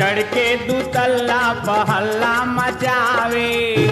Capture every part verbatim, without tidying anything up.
चढ़ के दुतल्ला पहल्ला मचावे,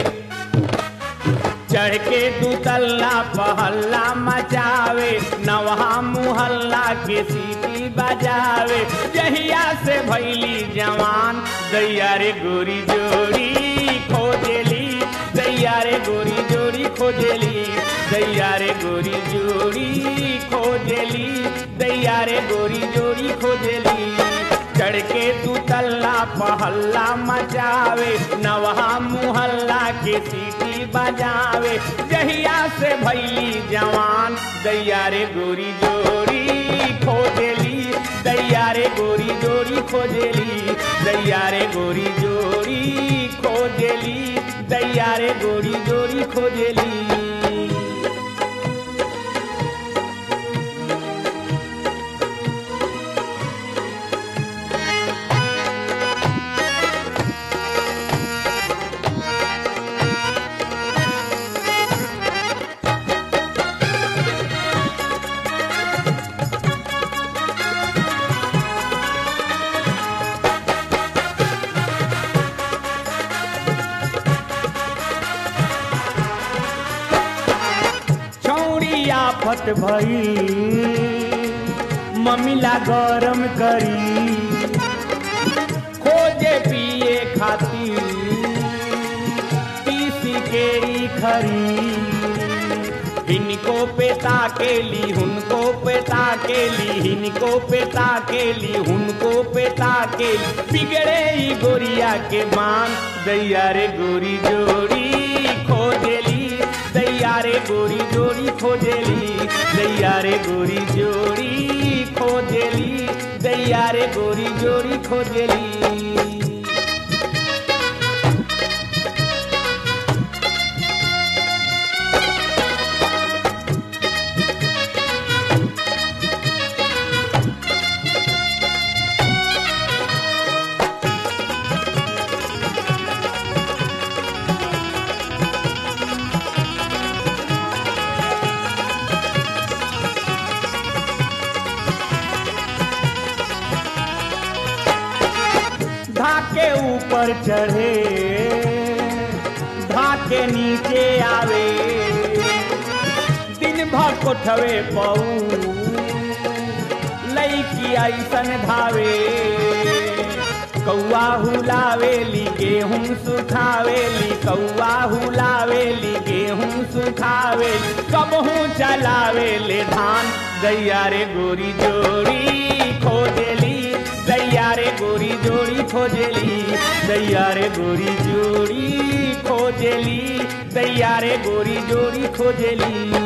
चढ़ के दुतल्ला पहल्ला मचावे, नवहा मुहल्ला के सीटी बजावे। जहिया से भैली जवान दैया रे गोरी जोड़ी खोजेली, दैया रे गोरी जोड़ी खोजेली, दैया रे गोरी जोड़ी खोजेली, दैया रे गोरी जोड़ी खोजेली। चढ़ के दुतल्ला पहल्ला मचावे, नवहा मुहल्ला के सीटी बजावे। जहिया से भैली जवान दैया रे गोरी जोड़ी खोजेली, दैया रे गोरी जोड़ी खोजेली, दैया रे गोरी जोड़ी खोजेली, दैया रे गोरी जोड़ी खोजेली। आफत भई ममिला गरम करी, खोजे पिए खातिर पीसी केरी खरी। हिनको पेता केली हुनको पेता केली, हिनको पेता केली हुनको पेता केली। बिगड़े ही गोरिया के मान दैया रे गोरी जोड़ी खोजेली, दैया रे गोरी जोड़ी खोजेली, दैया रे गोरी जोड़ी खोजेली, दैया रे गोरी जोड़ी खोजेली। धाके ऊपर चढ़े धाके नीचे आवे, दिन भर कोठवे पऊ लईकी ऐसन धावे। कौआ हुलावेली गेहूं सुखावेली, कौआ हुलावेली गेहूं सुखावेली। कबहू चलावेले धान दैया रे गोरी जोड़ी खोजेली, दैया रे गोरी जोड़ी खोजेली, दैया रे गोरी जोड़ी खोजेली, दैया रे गोरी जोड़ी खोजेली।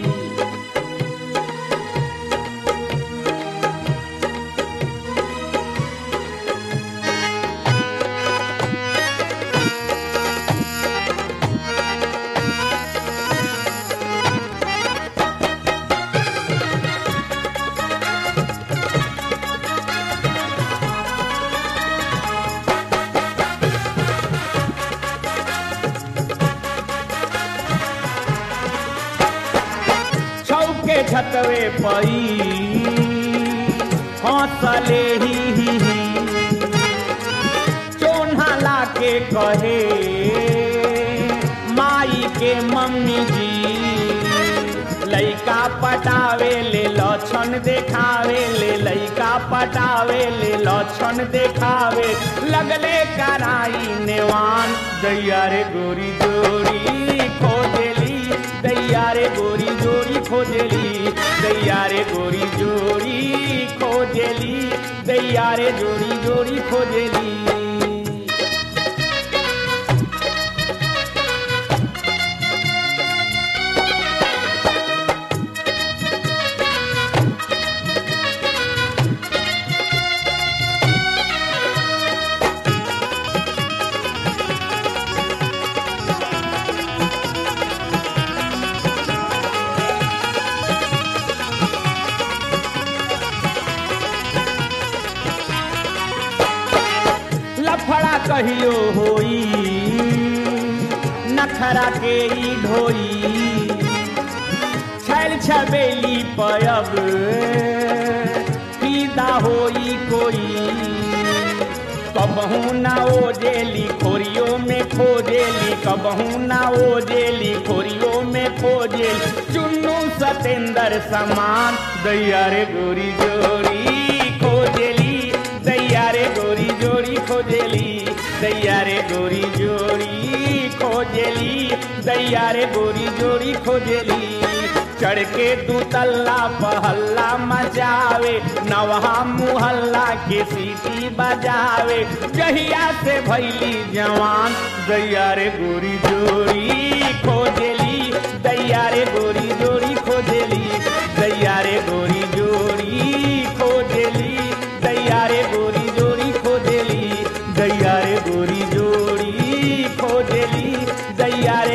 छतवे पई हौसले ही ही चोन्हा लाके कहे माई के मम्मी जी। लइका पटावे ले लक्षण देखावे ले, लइका पटावे ले लक्षण देखावे। लगले कराई नेवान दैया रे गोरी जोड़ी खोजेली, दैया रे गोरी जोड़ी खोजेली, दैया रे गोरी जोड़ी खोजेली, दैया रे जोड़ी जोड़ी खोजेली। लफड़ा कहियो होई नखरा के ई ढोई, छैल छबेली पयब फीदा होई कोई। कबहू ना ओजेली खोरियो में खोजेली, कबहू ना ओजेली खोरियो में खोजेली, चुन्नू सतेंद्र समान दैया रे गोरी जोड़ी खोजेली, दैया रे गोरी जोड़ी खोजेली, दैया रे गोरी जोड़ी खोजेली, दैया रे गोरी जोड़ी खोजेली। चढ़ के दू तल्ला पहल्ला मचावे, नवहा मुहल्ला के सीटी बजावे, जहिया से भैली जवान दैया रे गोरी जोड़ी खोजेली, दैया रे गोरी जोड़ी खोजेली, दैया रे गोरी जोड़ी खोजेली, दैया रे गोरी जोड़ी खोजेली, दैया रे गोरी जोड़ी खोजेली, दैया रे